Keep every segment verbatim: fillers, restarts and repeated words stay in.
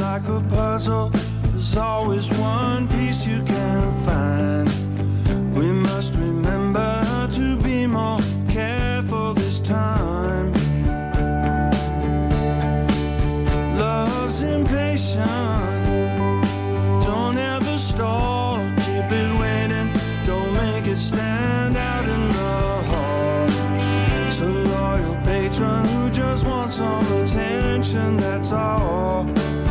like a puzzle. There's always one piece you can find. We must remember to be more careful this time. Love's impatient. Don't ever stall. Keep it waiting. Don't make it stand out in the hall. It's a loyal patron who just wants some attention, that's all.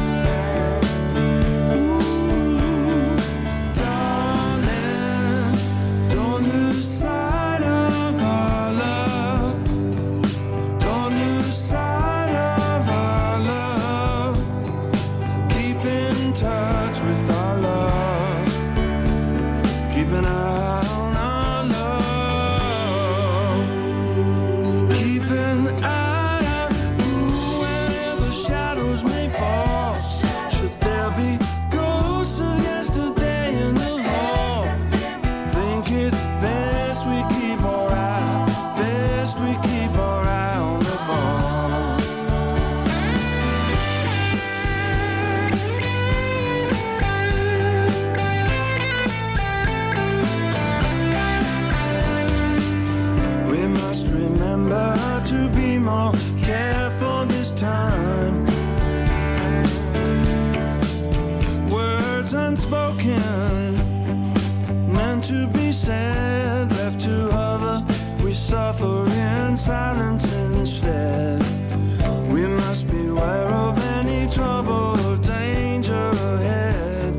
Silence instead. We must beware of any trouble or danger ahead.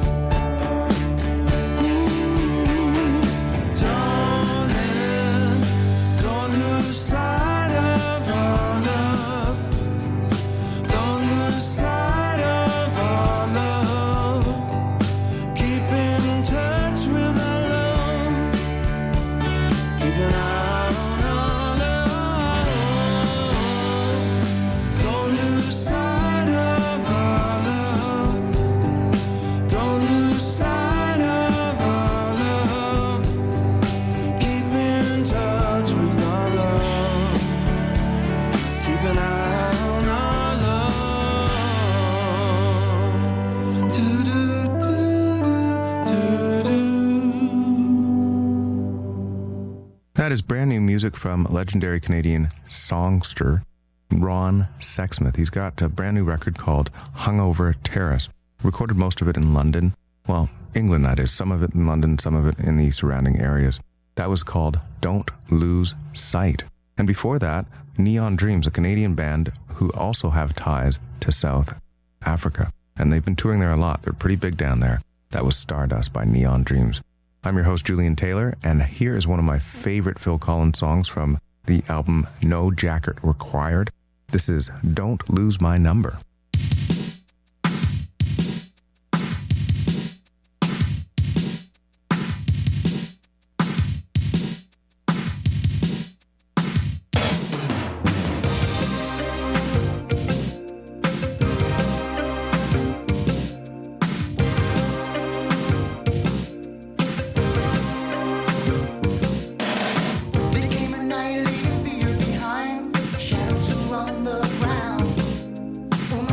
Ooh, darling, don't lose sight of our love. Don't lose sight of our love. Keep in touch with our love. Keep an eye. That is brand new music from legendary Canadian songster Ron Sexsmith. He's got a brand new record called Hungover Terrace. Recorded most of it in London. Well, England, that is. Some of it in London, some of it in the surrounding areas. That was called Don't Lose Sight. And before that, Neon Dreams, a Canadian band who also have ties to South Africa. And they've been touring there a lot. They're pretty big down there. That was Stardust by Neon Dreams. I'm your host, Julian Taylor, and here is one of my favorite Phil Collins songs from the album No Jacket Required. This is Don't Lose My Number. Shadows around the ground. Oh,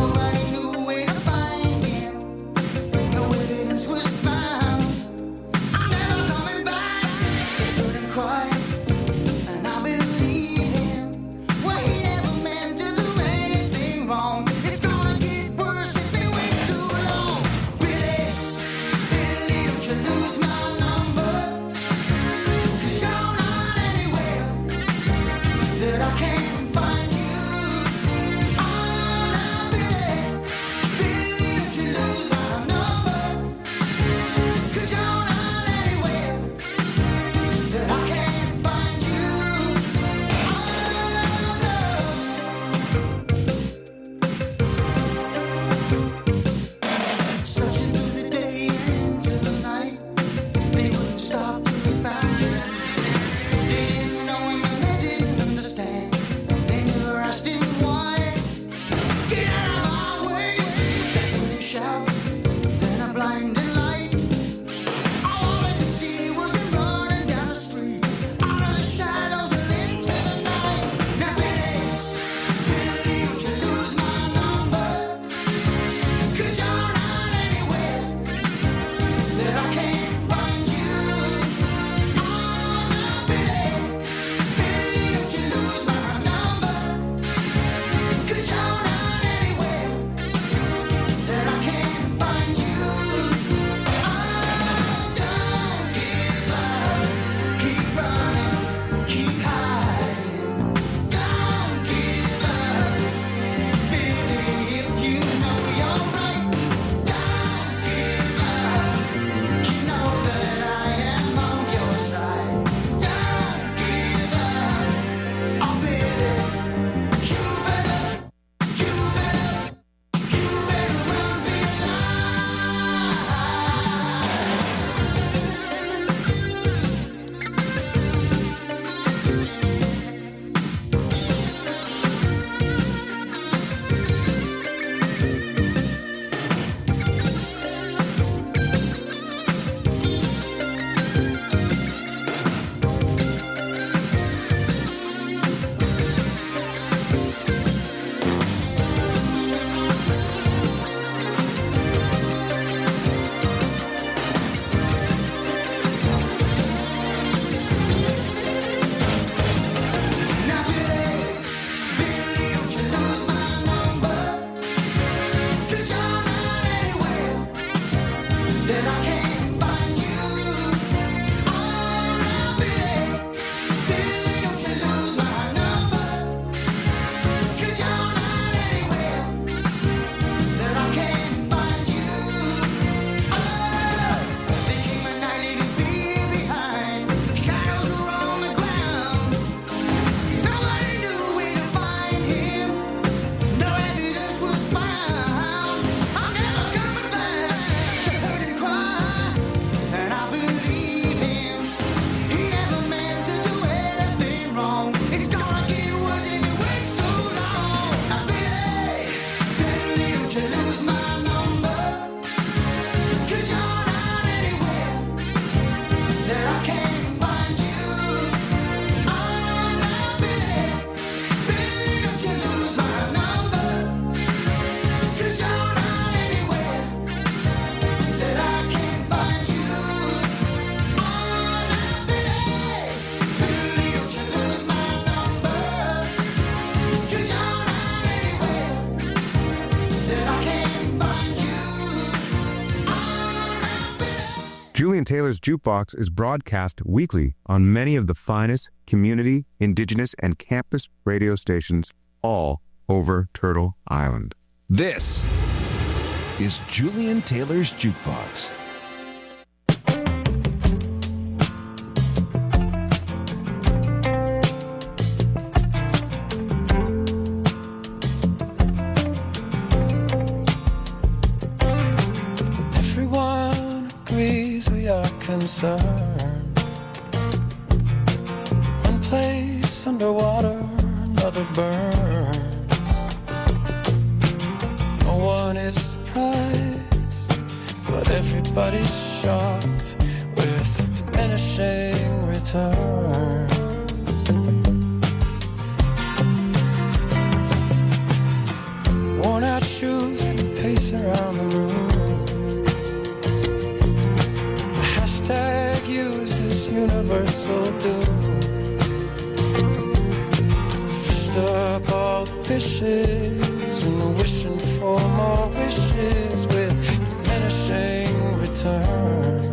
Taylor's Jukebox is broadcast weekly on many of the finest community, indigenous, and campus radio stations all over Turtle Island. This is Julian Taylor's Jukebox. Everyone agrees we are concerned. One place underwater, another burn. No one is surprised, but everybody's shocked with diminishing return. Worn out shoes pace around the room. The hashtag used is universal doom. Fished up all the fishes and wishing for more wishes with diminishing return.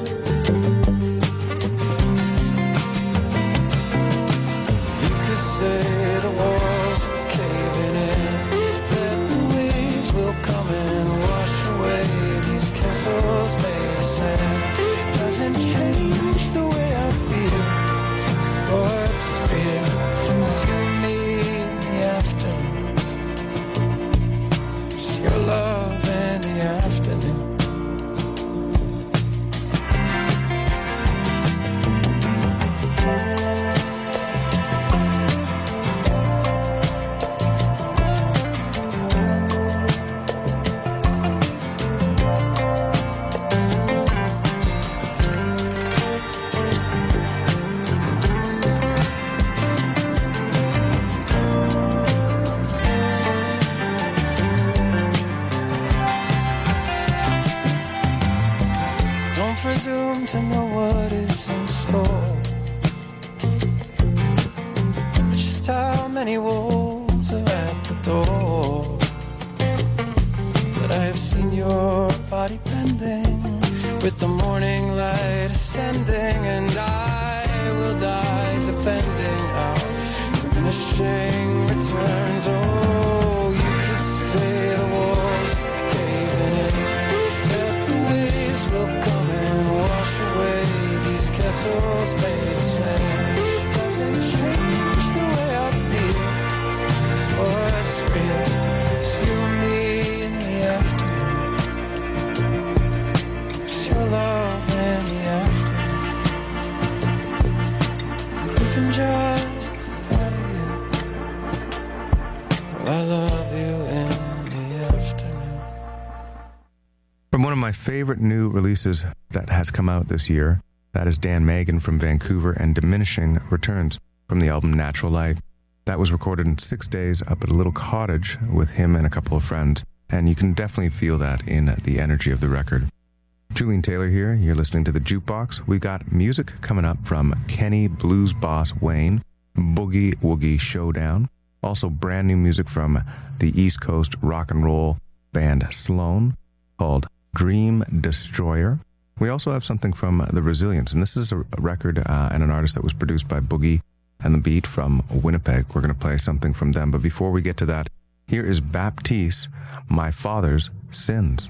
You could say the walls are caving in, that the waves will come and wash away these castles made of sand. Doesn't change the way I feel, what's real is you and me in the afternoon. It's your love in the afternoon. Don't presume to know what is in store, just how many wolves are at the door. But I have seen your body bending with the morning light ascending, and I will die defending our diminishing returns. Oh, you could say the walls are caving in, that the waves will come and wash away these castles made of sand. Doesn't change the way I feel, it's what's real. It's you and me in the afternoon. It's your love in the afternoon. Even just the thought of you, well, I love you in the afternoon. From one of my favorite new releases that has come out this year, that is Dan Magan from Vancouver and Diminishing Returns from the album Natural Light. That was recorded in six days up at a little cottage with him and a couple of friends, and you can definitely feel that in the energy of the record. Julian Taylor here, you're listening to The Jukebox. We got music coming up from Kenny Blues Boss Wayne, Boogie Woogie Showdown, also brand new music from the East Coast rock and roll band Sloan called Dream Destroyer. We also have something from The Resilience, and this is a record uh, and an artist that was produced by Boogie and the Beat from Winnipeg. We're going to play something from them, but before we get to that, here is Baptiste, My Father's Sins.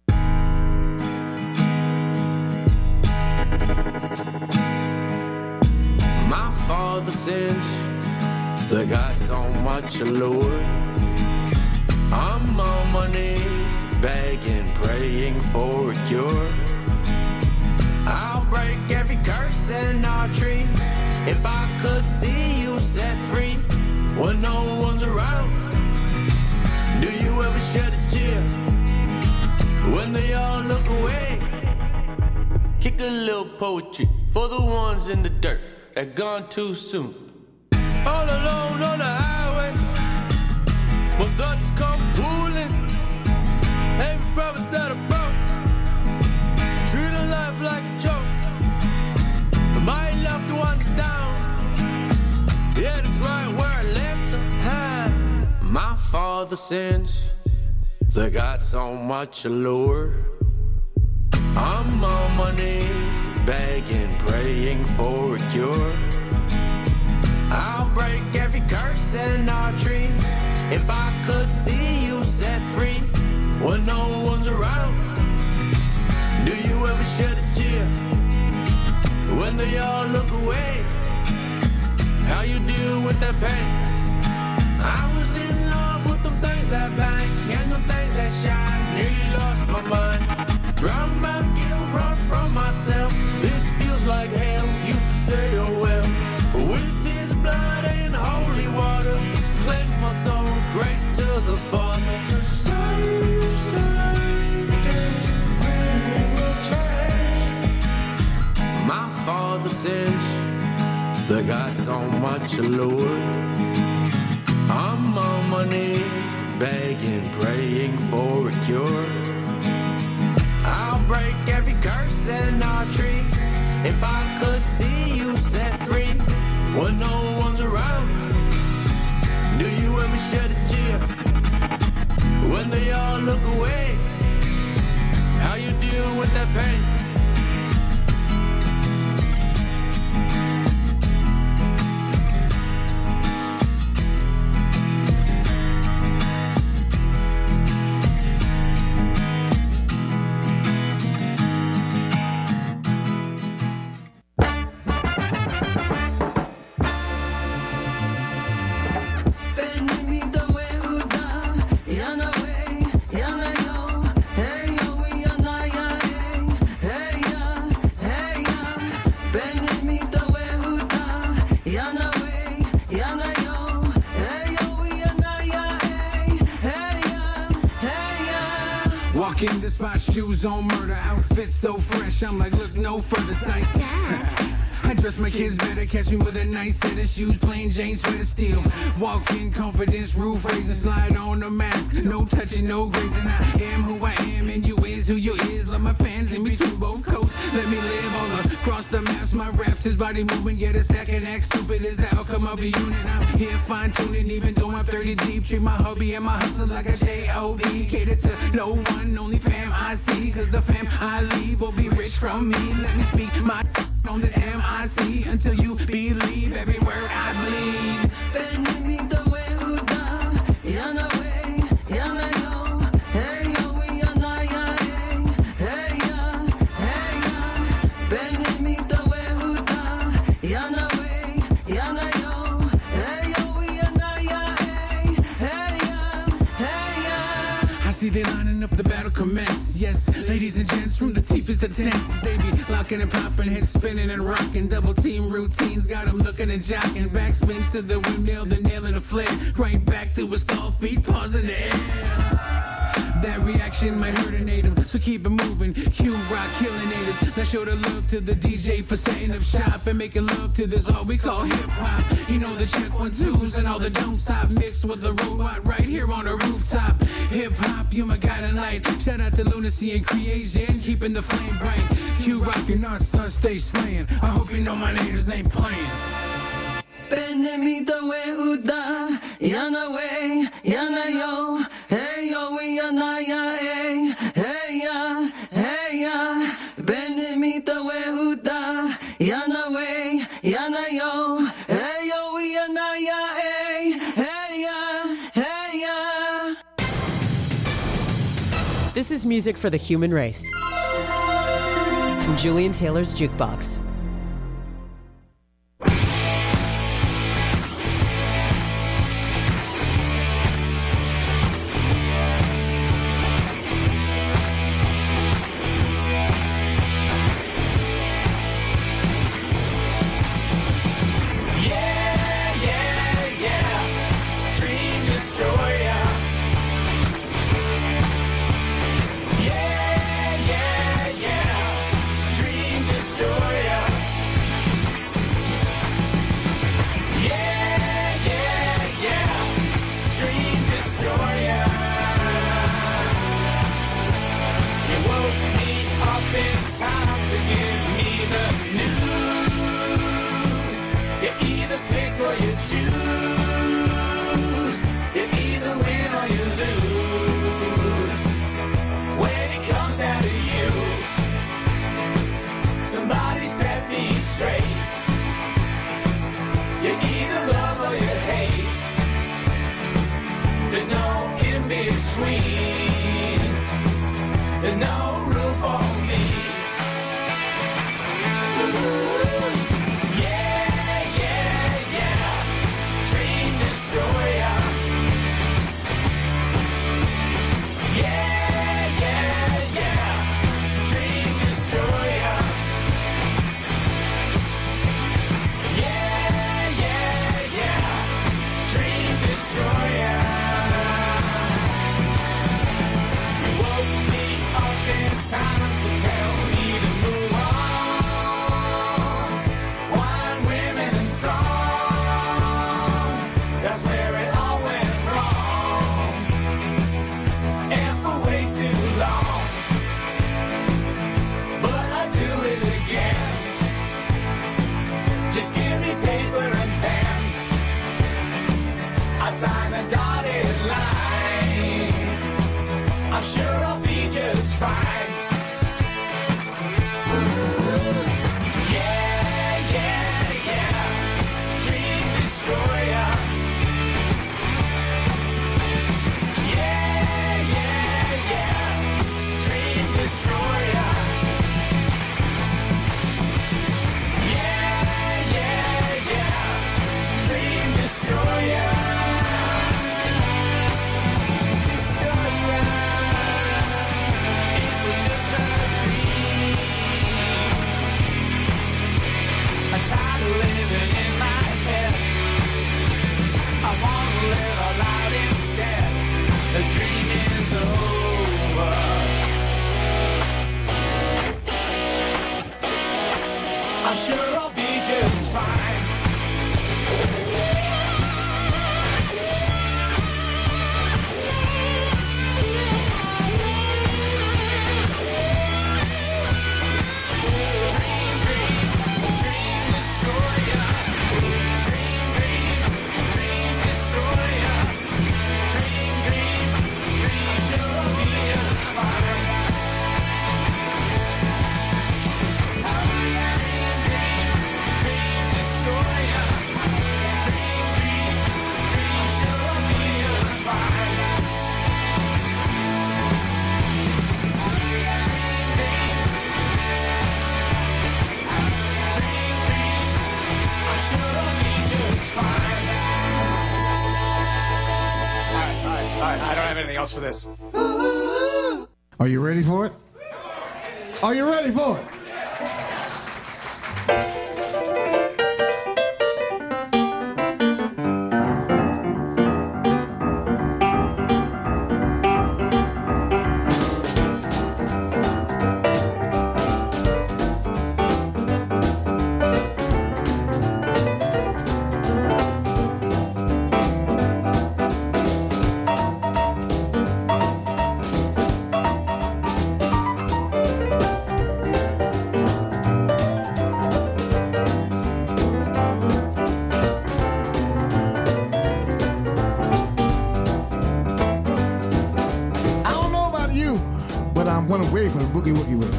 My father's sins, they got so much allure. I'm on my knees, begging, praying for a cure. I'll break every curse in our tree if I could see you set free when no one's around. Do you ever shed a tear when they all look away? Kick a little poetry for the ones in the dirt that gone too soon. All alone on the highway, my thoughts come pooling. Every promise that I broke, treating life like a joke. My loved ones down, yeah, that's right where I left them. My father's sins, they got so much allure. I'm on my knees, begging, praying for a cure. I'll break every curse in our tree if I could see you set free when no one's around. Do you ever shed a tear when they all look away? How you deal with that pain? I was in love with them things that bang and them things that shine. Nearly lost my mind. Drown my guilt, run from myself. This feels like hell. Used to say, oh well. But with this blood and holy water, cleanse my soul. Grace to the Father. The sun will shine into when we will change. My father sins. They got so much allure. I'm on my knees, begging, praying for a cure. I'll break every curse in our tree if I could see you set free when no one's around. Do you ever shed a tear when they all look away? How you deal with that pain? In the spot, shoes on murder, outfit so fresh, I'm like, look no further sight. I dress my kids better, catch me with a nice set of shoes, plain Jane sweater steel. Walk in confidence, roof raising, slide on the mask, no touching, no grazing. I am who I am, and you is who you is. Love my fans in between both coasts. Let me live all across the maps. My raps, his body moving, get a stack and act stupid is the outcome of a unit. I'm here fine tuning, even though I'm thirty deep. Treat my hobby and my hustle like a J O B. Cater to no one, only fam I see. Cause the fam I leave will be rich from me. Let me speak my on this M I C until you believe every word I bleed. They lining up, the battle commence. Yes, ladies and gents from the deepest of tents. They be locking and popping, head spinning and rocking. Double team routines, got them looking and jocking. Backspins to the windmill, the nail in the flare. Right back to his stall feet, paws in the air. That reaction might hurt a native, so keep it moving. Q-Rock killing natives. Let's show the love to the D J for setting up shop and making love to this all we call hip-hop. You know the check one twos and all the don't stop mixed with the robot right here on the rooftop. Hip-hop, you my guiding light. Shout out to Lunacy and Creation, keeping the flame bright. Q-Rock and our son stay slaying. I hope you know my natives ain't playing. Benemita we uda, yana we, yana yo, hey yo we yana ya, hey, hey ya, hey ya. Benemita we uda, yana we, yana yo, hey yo we yana ya, hey, hey ya, hey ya. This is music for the human race. From Julian Taylor's Jukebox. Yeah, yeah, yeah, dream destroyer. between. There's no room for me. Yeah, yeah, yeah. Dream destroyer. Yeah, yeah, yeah. Dream destroyer. Yeah, yeah, yeah. Dream destroyer. You woke me up in time to tell me to move on. Wine, women, and song. That's where it all went wrong. And for way too long. But I'll do it again. Just give me paper and pen. I sign a dotted line. I'm sure I'll be just fine. Yeah, yeah, yeah. Dream destroyer. Yeah, yeah, yeah. Dream destroyer. Yeah, yeah, yeah. Dream destroyer. Destroyer. It was just a dream. I'm tired of living in my head. I wanna live out loud instead. The dream is over. I'm sure I'll be just fine. Dream, dream, dream destroyer. Dream, dream, dream destroyer. Dream, dream, dream. I'm sure I'll be just fine. Dream, dream, dream destroyer. Dream, dream, dream. I'm sure I'll be just fine. Dream, dream, dream, dream. I'm sure I'll be just fine. All right, all right, all right. I don't have anything else for this. Are you ready for it? Are you ready for it? I don't know about you, but I'm one away from the boogie woogie with.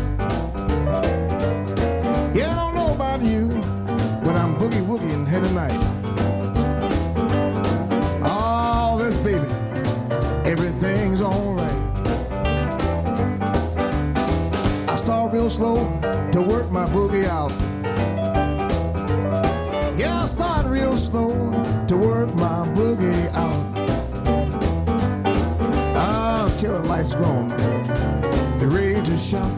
Yeah, I don't know about you, but I'm boogie woogieing here tonight. Oh, this baby, everything's alright. I start real slow to work my boogie out. Yeah, I start real slow to work my boogie out. Till the lights gone, the rage is shot.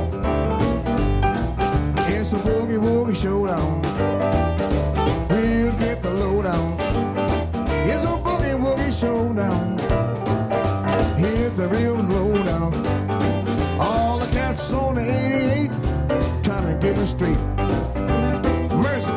It's a boogie woogie showdown. We'll get the lowdown. It's a boogie woogie showdown. Here's the real lowdown. All the cats on the eighty-eight trying to get it straight. Mercy.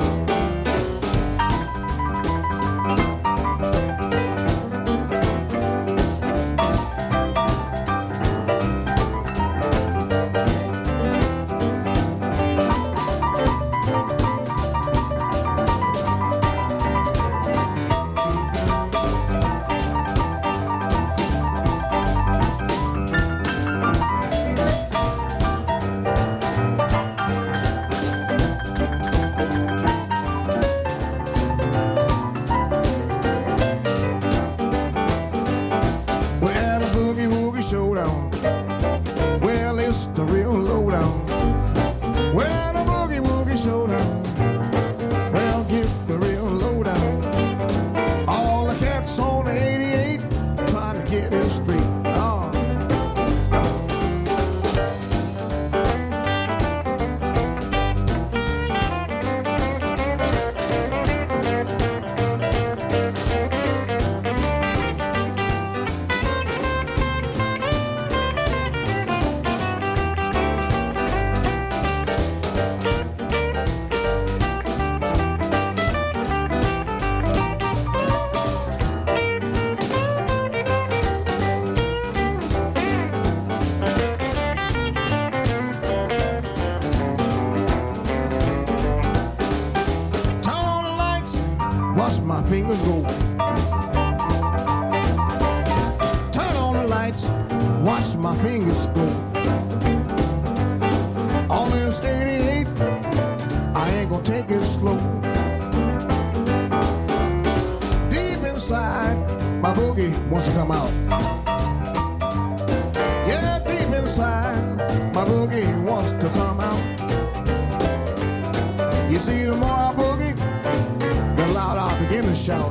nights, watch my fingers go. On this eighty-eight, I ain't gonna take it slow. Deep inside, my boogie wants to come out. Yeah, deep inside, my boogie wants to come out. You see, the more I boogie, the louder I begin to shout.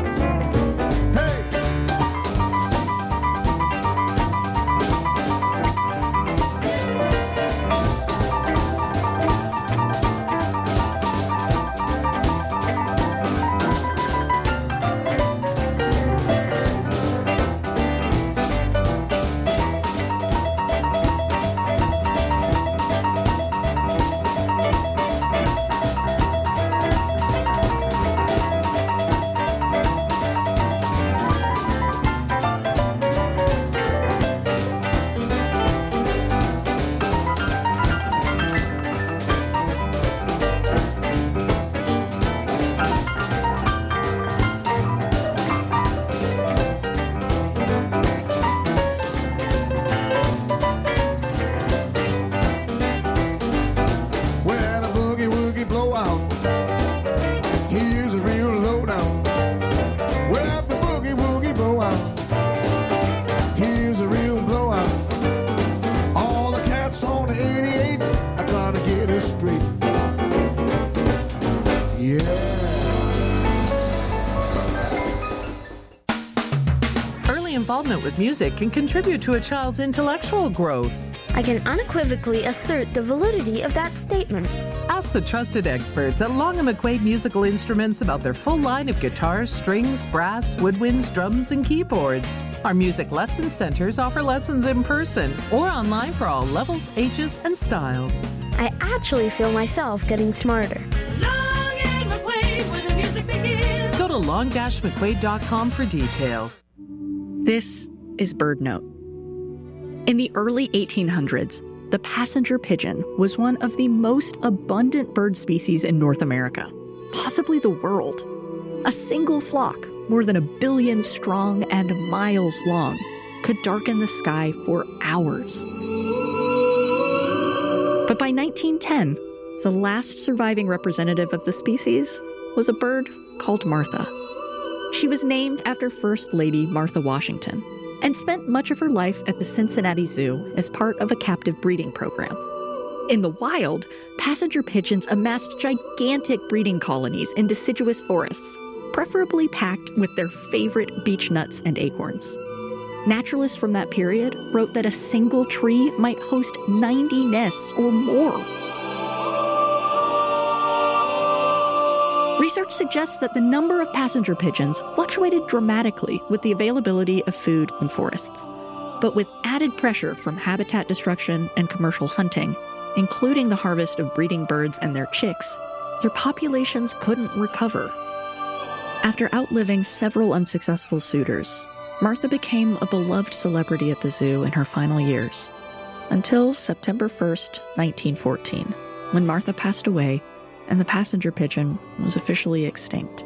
With music can contribute to a child's intellectual growth. I can unequivocally assert the validity of that statement. Ask the trusted experts at Long and McQuaid Musical Instruments about their full line of guitars, strings, brass, woodwinds, drums, and keyboards. Our music lesson centers offer lessons in person or online for all levels, ages, and styles. I actually feel myself getting smarter. Long and McQuaid, where the music begins. Go to long dash mcquaid dot com for details. This is BirdNote. In the early eighteen hundreds, the passenger pigeon was one of the most abundant bird species in North America, possibly the world. A single flock, more than a billion strong and miles long, could darken the sky for hours. But by nineteen ten, the last surviving representative of the species was a bird called Martha. She was named after First Lady Martha Washington and spent much of her life at the Cincinnati Zoo as part of a captive breeding program. In the wild, passenger pigeons amassed gigantic breeding colonies in deciduous forests, preferably packed with their favorite beech nuts and acorns. Naturalists from that period wrote that a single tree might host ninety nests or more. Research suggests that the number of passenger pigeons fluctuated dramatically with the availability of food in forests. But with added pressure from habitat destruction and commercial hunting, including the harvest of breeding birds and their chicks, their populations couldn't recover. After outliving several unsuccessful suitors, Martha became a beloved celebrity at the zoo in her final years, until September first, nineteen fourteen, when Martha passed away and the passenger pigeon was officially extinct.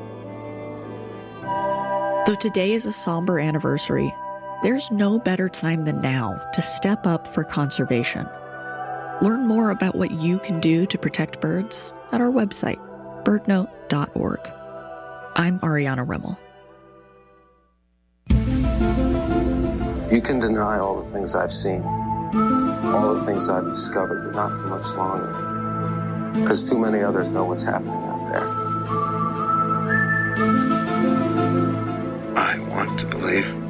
Though today is a somber anniversary, there's no better time than now to step up for conservation. Learn more about what you can do to protect birds at our website, bird note dot org. I'm Ariana Rimmel. You can deny all the things I've seen, all the things I've discovered, but not for much longer. Because too many others know what's happening out there. I want to believe.